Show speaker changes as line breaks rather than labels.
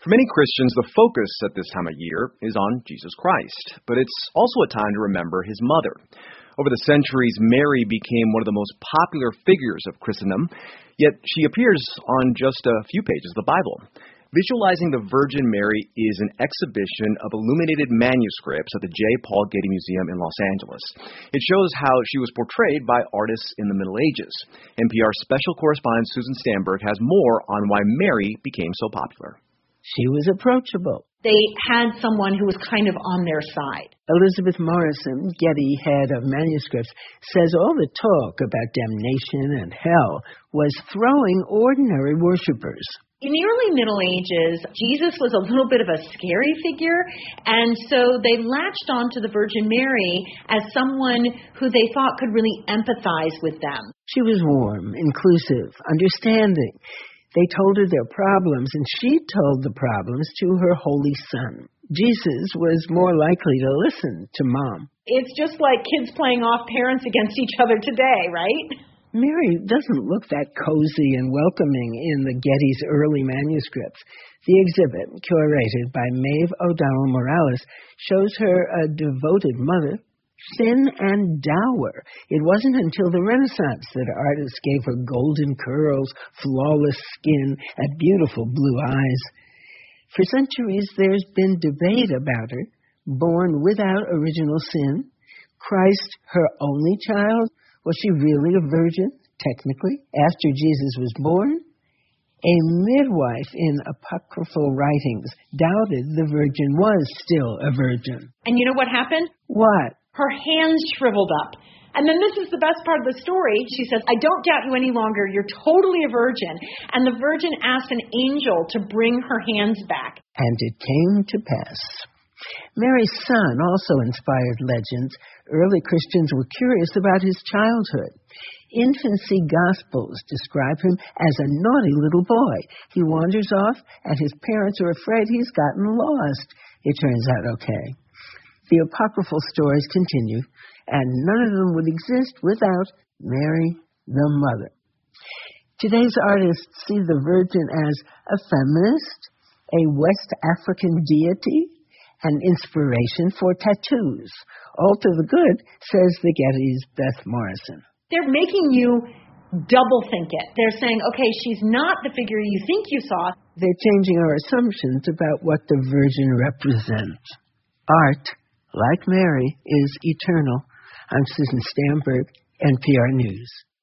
For many Christians, the focus at this time of year is on Jesus Christ, but it's also a time to remember his mother. Over the centuries, Mary became one of the most popular figures of Christendom, yet she appears on just a few pages of the Bible. Visualizing the Virgin Mary is an exhibition of illuminated manuscripts at the J. Paul Getty Museum in Los Angeles. It shows how she was portrayed by artists in the Middle Ages. NPR special correspondent Susan Stamberg has more on why Mary became so popular.
She was approachable.
They had someone who was kind of on their side.
Elizabeth Morrison, Getty head of manuscripts, says all the talk about damnation and hell was throwing ordinary worshipers.
In the early Middle Ages, Jesus was a little bit of a scary figure, and so they latched on to the Virgin Mary as someone who they thought could really empathize with them.
She was warm, inclusive, understanding. They told her their problems, and she told the problems to her Holy Son. Jesus was more likely to listen to Mom.
It's just like kids playing off parents against each other today, right?
Mary doesn't look that cozy and welcoming in the Getty's early manuscripts. The exhibit, curated by Maeve O'Donnell Morales, shows her a devoted mother, thin and dour. It wasn't until the Renaissance that artists gave her golden curls, flawless skin, and beautiful blue eyes. For centuries, there's been debate about her. Born without original sin, Christ her only child. Was she really a virgin, technically, after Jesus was born? A midwife in apocryphal writings doubted the virgin was still a virgin.
And you know what happened?
What?
Her hands shriveled up. And then this is the best part of the story. She says, I don't doubt you any longer. You're totally a virgin. And the virgin asked an angel to bring her hands back.
And it came to pass. Mary's son also inspired legends. Early Christians were curious about his childhood. Infancy Gospels describe him as a naughty little boy. He wanders off, and his parents are afraid he's gotten lost. It turns out okay. The apocryphal stories continue, and none of them would exist without Mary, the mother. Today's artists see the Virgin as a feminist, a West African deity, an inspiration for tattoos. All to the good, says the Getty's Beth Morrison.
They're making you double think it. They're saying, okay, she's not the figure you think you saw.
They're changing our assumptions about what the Virgin represents. Art, like Mary, is eternal. I'm Susan Stamberg, NPR News.